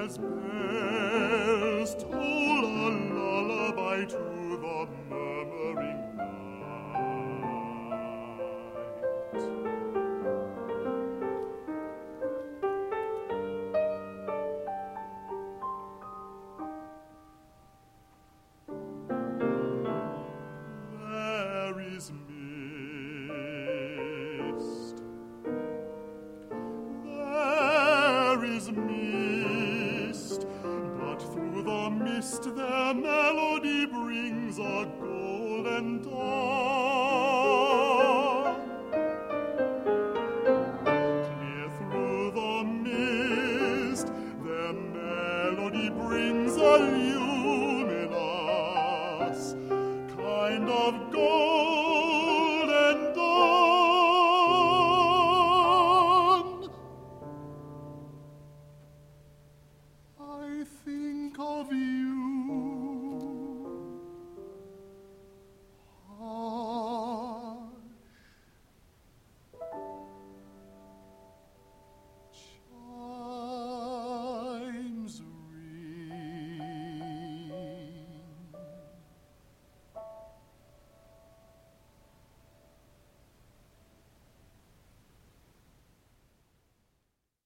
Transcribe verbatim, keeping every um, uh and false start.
as bells toll a lullaby to the murmuring night. There is mist. There is mist, but through the mist their melody brings a golden dawn. Clear through the mist their melody brings a luminous kind of gold.